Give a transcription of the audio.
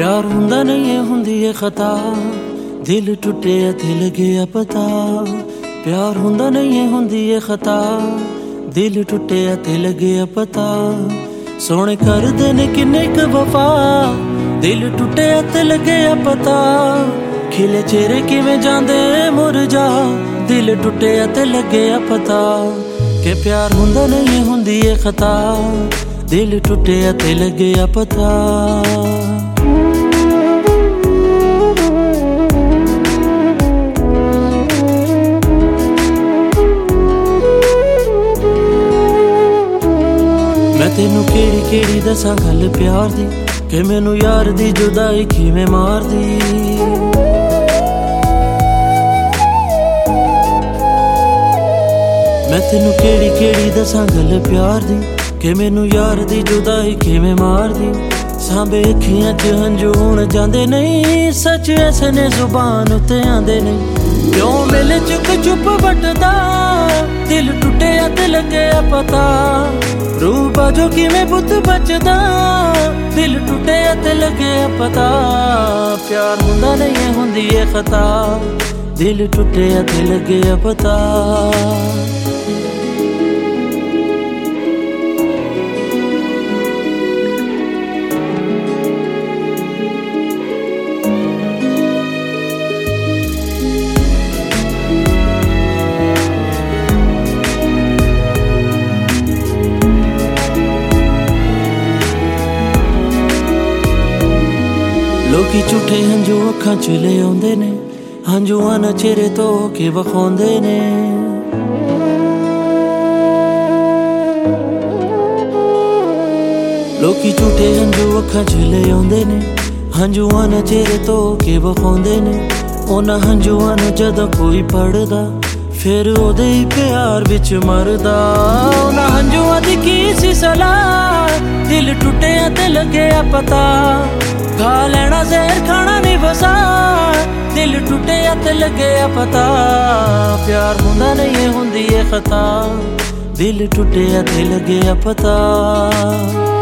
प्यार हुंदा नहीं है हुंदी है खता, दिल टुटे ते लगे पता। प्यार हुंदा नहीं है हुंदी है खता, दिल टुटे ते लगे पता। सोने कर देने किन्ने क वफा, दिल टुटे ते लगे पता। खिले चेहरे किवें जांदे मुरझा, दिल टुटे ते लगे पता। के प्यार हुंदा नहीं है हुंदी है खता, दिल टुटे ते लगे पता। मैं तेनू केड़ी केड़ी दसां गल प्यार दी, कि मैनू यार दी जुदाई किवें मार दी। मैं तेनू केड़ी केड़ी दसां गल प्यार दी, कि मैनू यार दी जुदाई किवें मार दी। सांबे अखियां च हंजू हुण जांदे नहीं, सच ऐसे ने जुबान उत्ते आंदे नहीं। क्यों मिल चुप चुप वटदा, दिल टुटे ते लगे पता। रूह बाजो किवें पुत बचदा, दिल टुटे ते लगे पता। प्यार हुंदा नहीं है हुंदी है खता, दिल टुटे ते लगे पता। लोकी झूठे हंजू अखां च ले आउंदे ने, हंजुआं ना चेहरे तो के वखाउंदे ने। लोकी झूठे हंजू अखां च ले आउंदे ने, हंजुआं ना चेहरे तो के वखाउंदे ने। उन्हां हंजुआं नूं जदों कोई पढ़दा, फिर ओदे ही प्यार विच मरदा। उन्हां हंजुआं दी की सी सलाह, दिल टुटे ते लगे पता। खा लेना जहर खाना नहीं बसा, दिल टुटे ते लगे पता। प्यार हुंदा नहीं है हुंदी है खता, दिल टुटे ते लगे पता।